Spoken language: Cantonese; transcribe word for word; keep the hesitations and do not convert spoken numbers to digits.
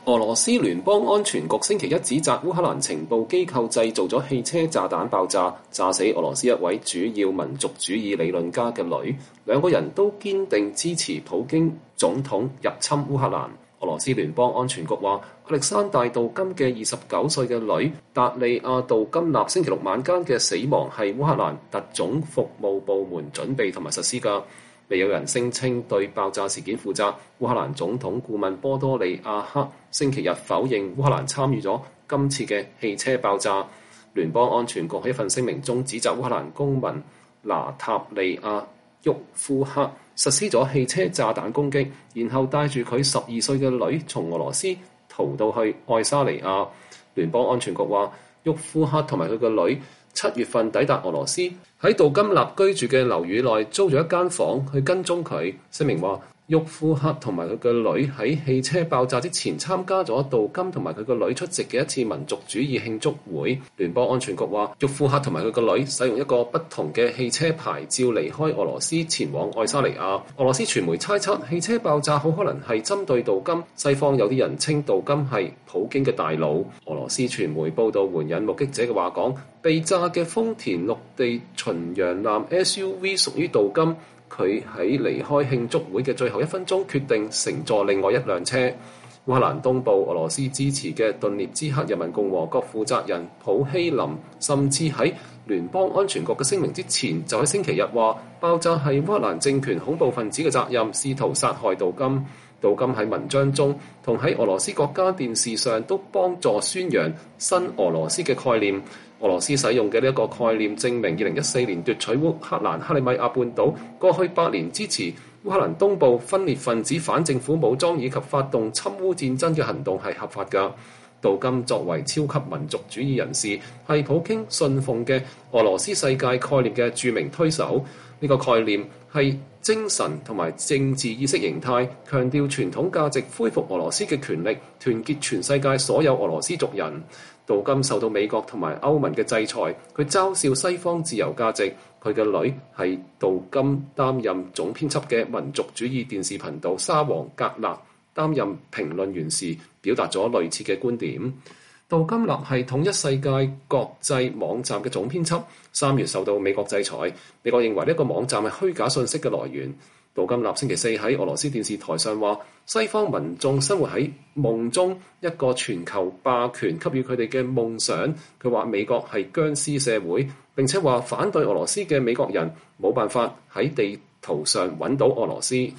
俄羅斯聯邦安全局星期一指責烏克蘭情報機構製造咗汽車炸彈爆炸，炸死俄羅斯一位主要民族主義理論家嘅女。兩個人都堅定支持普京總統入侵烏克蘭。俄羅斯聯邦安全局話，亞歷山大杜金嘅二十九歲嘅女達利亞杜金納星期六晚間嘅死亡係烏克蘭特種服務部門準備同埋實施㗎。未有人聲稱對爆炸事件負責。烏克蘭總統顧問波多利亞克星期日否認烏克蘭參與咗今次嘅汽車爆炸。聯邦安全局喺一份聲明中指責烏克蘭公民拿塔利亞沃夫克實施咗汽車炸彈攻擊，然後帶住佢十二歲嘅女從俄羅斯逃到去愛沙尼亞。聯邦安全局話，沃夫克同埋佢個女七月份抵達俄羅斯，喺杜金納居住嘅樓宇內租咗一間房去跟蹤佢。聲明話，沃夫克同埋佢個女喺汽車爆炸之前參加咗杜金同埋佢個女出席嘅一次民族主義慶祝會。聯邦安全局話，沃夫克同埋佢個女使用一個不同嘅汽車牌照離開俄羅斯前往愛沙尼亞。俄羅斯傳媒猜測汽車爆炸好可能係針對杜金，西方有啲人稱杜金係普京嘅大佬。俄羅斯傳媒報道援引目擊者嘅話講，被炸嘅豐田陸地巡洋艦 S U V 屬於杜金。佢喺離開慶祝會嘅最後一分鐘，決定乘坐另外一輛車。烏克蘭東部俄羅斯支持嘅頓涅茨克人民共和國負責人普希林，甚至喺聯邦安全局嘅聲明之前，就喺星期日話爆炸係烏克蘭政權恐怖分子嘅責任，試圖殺害杜金。杜金喺文章中同喺俄羅斯國家電視上都幫助宣揚新俄羅斯嘅概念。俄羅斯使用嘅呢一個概念，證明二零一四年奪取烏克蘭克里米亞半島，過去八年支持烏克蘭東部分裂分子反政府武裝以及發動侵烏戰爭嘅行動係合法㗎。杜金作為超級民族主義人士，係普京信奉嘅俄羅斯世界概念嘅著名推手。呢、這個概念係精神同埋政治意識形態，強調傳統價值，恢復俄羅斯嘅權力，團結全世界所有俄羅斯族人。杜金受到美國同埋歐盟嘅制裁，佢嘲笑西方自由價值。佢嘅女係杜金擔任總編輯嘅民族主義電視頻道沙皇格納擔任評論員時，表達咗類似嘅觀點。杜金納係統一世界國際網站嘅總編輯，三月受到美國制裁。美國認為呢個網站係虛假信息嘅來源。杜金納星期四喺俄羅斯電視台上話，西方民眾生活喺夢中，一個全球霸權給予佢哋嘅夢想。佢話美國係僵屍社會，並且話反對俄羅斯嘅美國人冇辦法喺地圖上揾到俄羅斯。